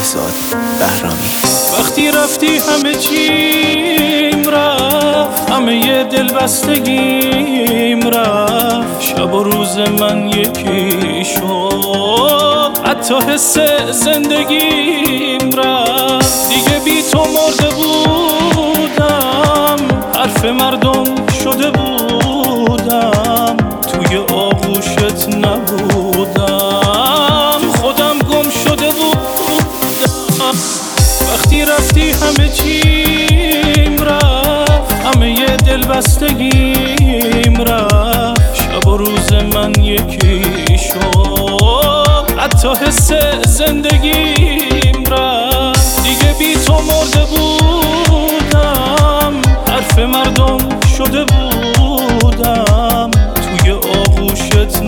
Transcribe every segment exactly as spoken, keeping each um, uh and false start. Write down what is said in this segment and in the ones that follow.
فرزاد بهرامی. وقتی رفتی همه چیم رفت، همه دل بستگیم رفت، شب و روز من یکی شد، حتی حس زندگیم رفت. دیگه بی تو مرده بودم، حرف مردم شده بودم، توی آغوشت نبودم، تو خودم گم شده بودم. وقتی رفتی همه چیم رفت، همه دل بستگیم رفت، شب و روز من یکی شد، حتی حس زندگیم رفت. دیگه بی تو مرده بودم، حرف مردم شده بودم، توی آغوشت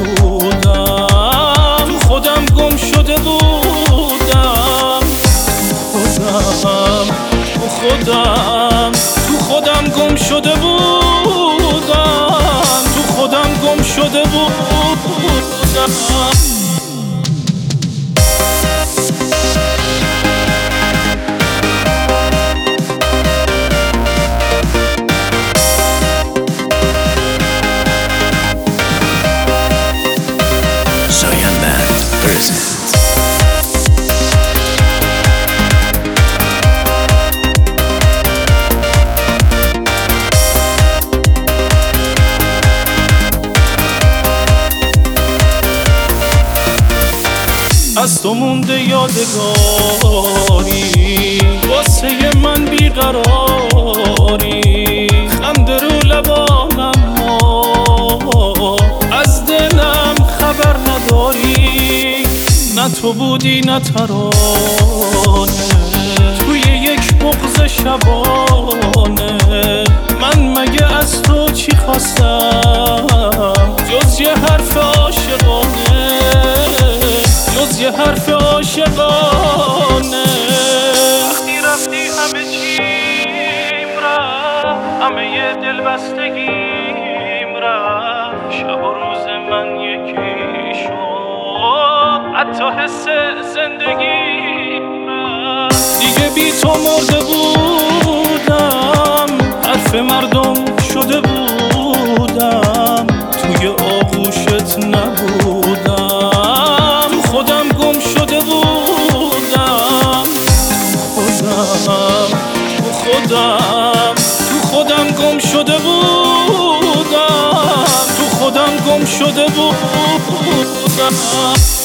نبودم، تو خودم گم شده بودم. خودم تو خودم تو خودم گم شده بودم، تو خودم گم شده بودم. از تو مونده یادگاری، واسه من بیقراری، خنده رو لبانم ما از دلم خبر نداری. نه تو بودی نه ترانه توی یک بغض شبانه، من مگه از تو چی خواستم جز یه حرف عاشقانه، جز یه حرف عاشقانه. وقتی رفتی همه چیم رفت، همه دل بستگیم رفت، شب و روز من یکی شد، حتی حس زندگیم رفت. دیگه بی تو مرده بودم، حرف مردم شده بودم، توی آغوشت نبودم، تو خودم گم شده بودم. خودم تو خودم تو خودم گم شده بودم، تو خودم گم شده بودم.